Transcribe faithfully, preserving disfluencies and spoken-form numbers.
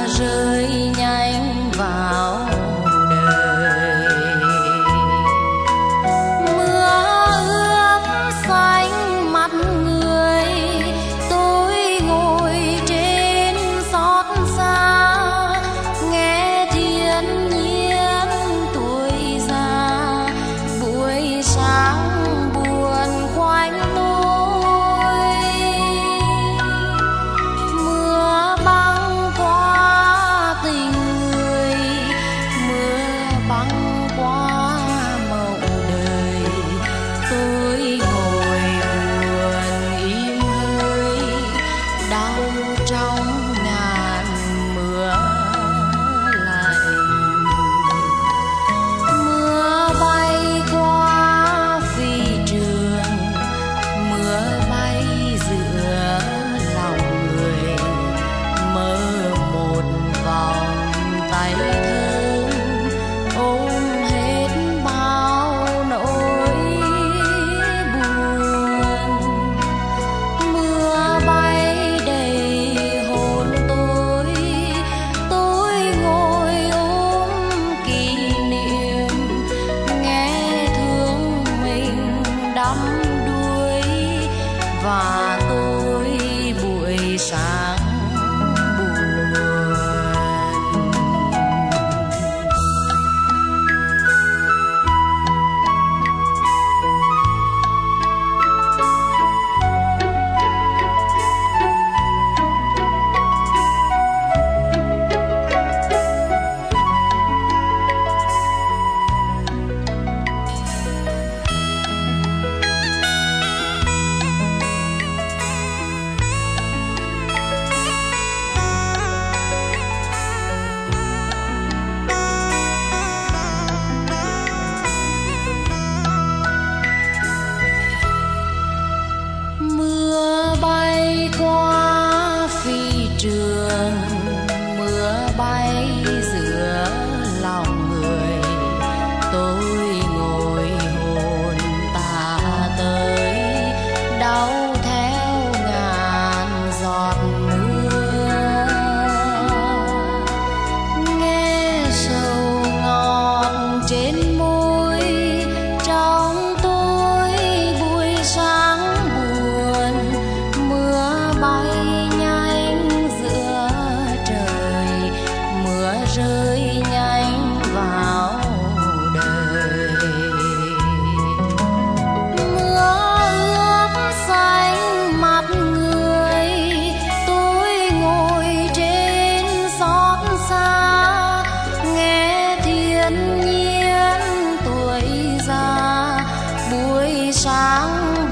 rơi nhanh vào đời. Mưa ướt xanh mặt người, tôi ngồi trên xót xa, nghe thiên nhiên tuổi già, buổi sáng buồn khoanh tôi. Mưa băng qua tình người, mưa băng qua mộng đời, tôi ngồi buồn im hơi, đau trong ngàn mưa lạnh. Mưa bay qua phi trường, mưa bay giữa lòng người, mơ một vòng tay thơm ôm hết bao nỗi buồn. Mưa bay đầy hồn tôi, tôi ngồi ôm kỷ niệm, nghe thương mình đắm đuối, và tôi buổi sáng buồn. Mưa bay qua phi trường, mưa bay giữa lòng người, tôi ngồi hồn ta tới, đau theo ngàn giọt mưa. Nghe sầu ngọt trên môi, trong tôi buổi sáng buồn. Mưa bay nhanh giữa trời, mưa rơi nhanh vào đời. Mưa ướt xanh mặt người, tôi ngồi trên xót xa, nghe thiên nhiên tuổi già, buổi sáng